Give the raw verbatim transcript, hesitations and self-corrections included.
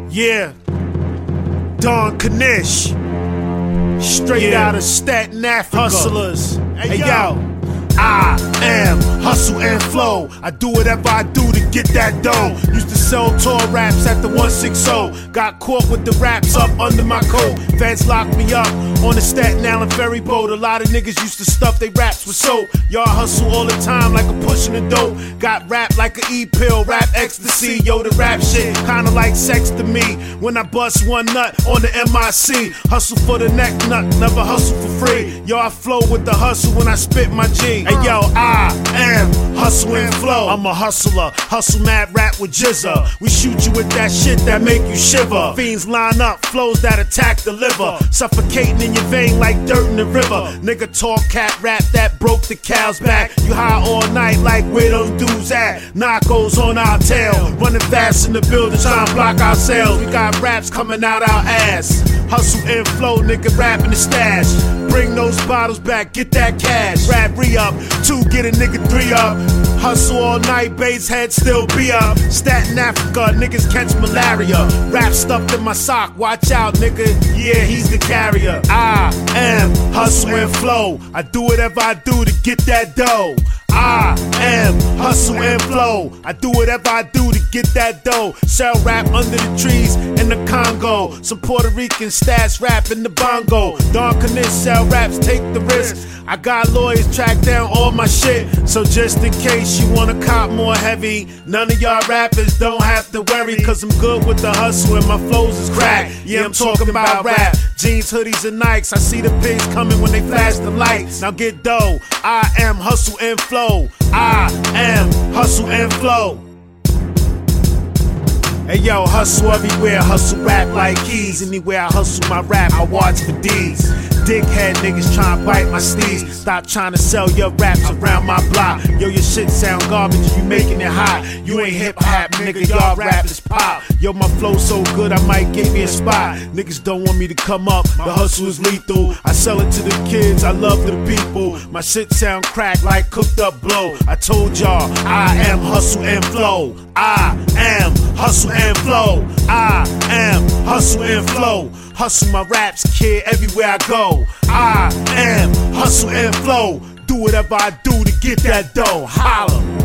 Yeah, Don Knish, straight yeah. out of Staten, Africa. Hustlers. Hey, hey yo. I am hustle and flow. I do whatever I do to get that dough. Used to sell tour raps at the one sixty. Got caught with the raps up under my coat. Feds locked me up on the Staten Island ferry boat. A lot of niggas used to stuff they raps with soap. Y'all hustle all the time like a pushing the dope. Got rap like an E-pill, rap ecstasy. Yo, the rap shit kinda like sex to me. When I bust one nut on the M I C. Hustle for the neck nut, never hustle for free. Yo, I flow with the hustle when I spit my G. Hey yo, I am hustle and flow. I'm a hustler, hustle mad rap with Jizza. We shoot you with that shit that make you shiver. Fiends line up, flows that attack the liver. Suffocating in your vein like dirt in the river. Nigga talk cat rap that broke the cow's back. You high all night like where those dudes at. Knockos on our tail, running fast in the building trying to block our sales. We got raps coming out our ass. Hustle and flow, nigga rap in the stash. Bring those bottles back, get that cash. Rap re-up, two get a nigga three up. Hustle all night, base head still be up. Staten Africa, niggas catch malaria. Rap stuffed in my sock, watch out nigga, yeah he's the carrier. I am hustle and flow. I do whatever I do to get that dough. I am hustle and flow. I do whatever I do to get that dough. Sell rap under the trees in the Congo. Some Puerto Rican stats rap in the bongo. Don Knish sell raps, take the risk. I got lawyers track down all my shit. So just in case you wanna cop more heavy, none of y'all rappers don't have to worry. Cause I'm good with the hustle and my flows is crack. Yeah, I'm talking about rap. Jeans, hoodies, and Nikes. I see the pigs coming when they flash the lights. Now get dough. I am hustle and flow. I am hustle and flow. Hey yo, hustle everywhere, hustle rap like keys. Anywhere I hustle my rap, I watch for D's. Dickhead niggas tryna bite my steez. Stop trying to sell your raps around my block. Yo, your shit sound garbage, you making it hot. You ain't hip hop, nigga, y'all rappers pop. Yo, my flow so good, I might get me a spot. Niggas don't want me to come up, the hustle is lethal. I sell it to the kids, I love the people. My shit sound crack like cooked up blow. I told y'all, I am hustle and flow. I am hustle and flow. I am hustle and flow. Hustle my raps, kid, everywhere I go. I am hustle and flow. Do whatever I do to get that dough. Holla.